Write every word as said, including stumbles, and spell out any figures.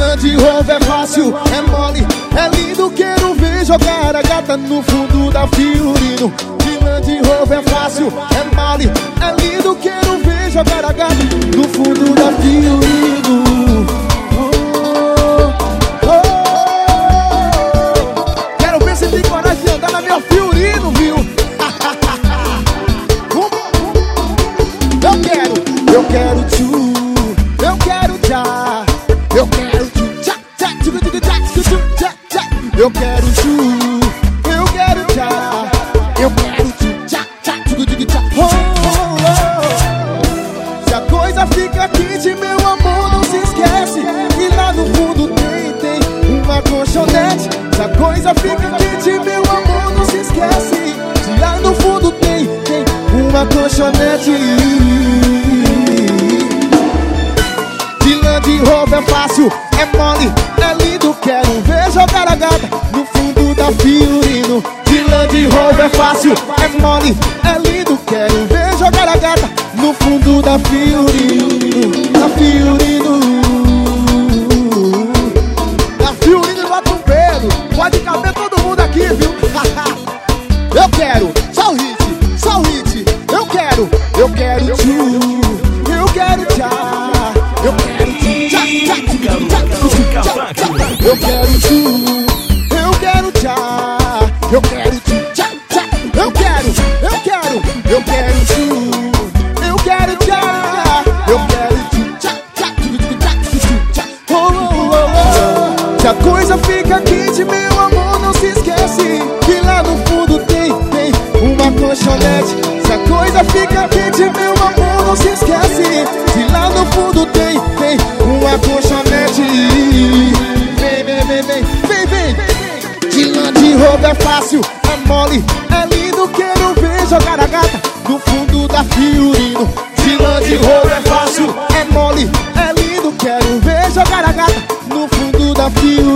Land Rover é fácil, é mole, é lindo, quero ver jogar a gata no fundo da Fiorino. De Land Rover é fácil, é mole, é lindo, quero ver jogar a gata no fundo da Fiorino. Oh, oh, oh. Quero ver se tem coragem de andar na minha Fiorino, viu? Eu quero, eu quero tchu, eu quero já, eu quero tchu, tchá, tchá, tchu, tchu, tchá, tchu, tchá, tchá. Eu quero tchu, eu quero já, eu quero tchu, tchá, tchá, tchu, tchu, tchá. Oh, oh, oh. Se a coisa fica quente, meu amor, não se esquece que lá no fundo tem, tem uma colchonete. Se a coisa fica quente, meu amor, não se esquece que lá no fundo tem, tem uma colchonete. De Rover é fácil, é mole, é lindo, quero ver jogar a gata no fundo da Fiorino. De Land Rover é fácil, é mole, é lindo, quero ver jogar a gata no fundo da Fiorino. Da Fiorino, da Fiorino bota um pelo, pode caber todo mundo aqui, viu? Eu quero, só o hit, só o hit. Eu quero, eu quero tchu, eu quero tchá, eu quero tchá, tchá, tchá, tchá, tchá. Eu quero tchu, eu quero tchá, eu quero tchá, tchá. Eu quero, eu quero, eu quero tchu, eu quero tchá, eu quero tchá, tchá, tchá, tchá. Oh, oh, oh, oh. Se a coisa fica quente, meu amor, não se esquece que lá no fundo tem, tem uma colchonete. Se a coisa fica quente, meu amor, não se esquece que lá no fundo tem, tem uma colchonete. Vem, vem, vem, vem, vem, vem. De Land Rover é fácil, é mole, é lindo, quero ver jogar a gata no fundo da Fiorino. De Land Rover é fácil, é mole, é lindo, quero ver jogar a gata no fundo da Fiorino.